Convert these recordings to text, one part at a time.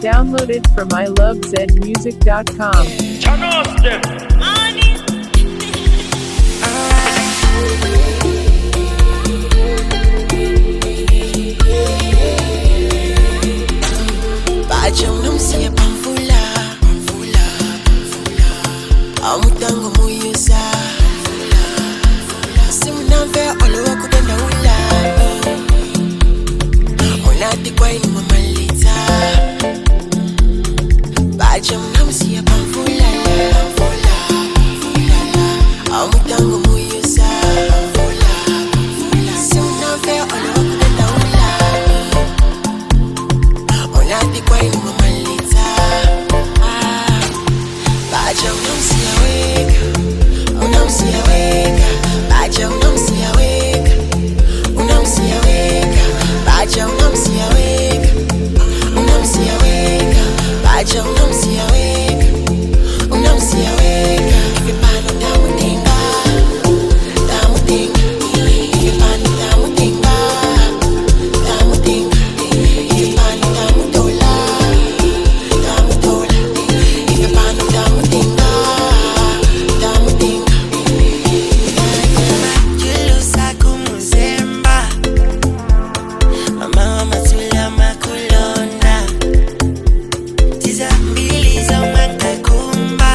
Download it from ilovezmusic.com. Turn off them. Baja unamsiya pamvula, amutango muyuza, simunamve olowa kudenda ula, unati kwa ini mamalita. Baja unamsiya pamvula, amutango muyuza, simunamve olowa kudenda ula, unati kwa ini mamalita. Baja unamsiya weka, unamsiya weka. Baja unamsiya weka, unamsiya weka. Baja unamsiya weka, unamsiya weka. Baja unamsiya weka, unamsiya weka. Vipano damutinga, damutinga. Vipano damutinga, damutinga. Vipano damutola, damutola. Vipano damutinga, damutinga. Julusa kumuzemba, mama matula makulonda. Tiza mbili za makakumba,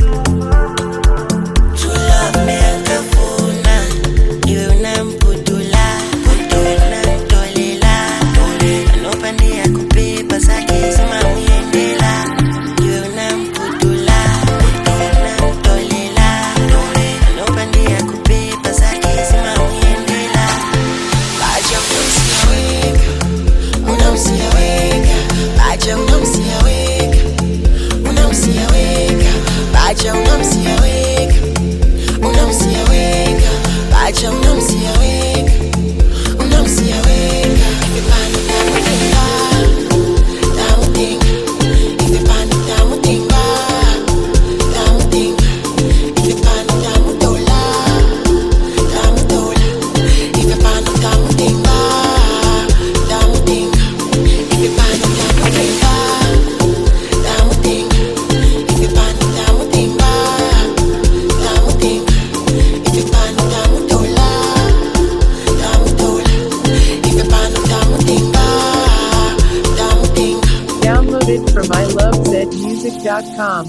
true love meakafuna. Iwe unamputula, unamtolela. Anopandia kupepa zake zima muyendela. Iwe unamputula, unamtolela. Anopandia kupepa zake zima muyendela. Baja unamsiya weka, unamsiya weka. Baja unamsiya weka, unamsiya weka. Baja unamsiya weka, unamsiya weka. Baja unamsiya weka, unamsiya weka. Vipano damutinga, damutinga. Vipano damutinga, damutinga. Vipano damutola, damutola. Vipano damutinga, damutinga. Vipano damutinga, damutinga. Vipano damutinga, damutinga. Vipano damutola, damutola. Vipano damutinga, damutinga. Download it from ilovezmusic.com.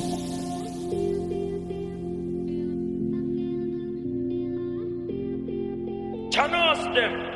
Turn off them.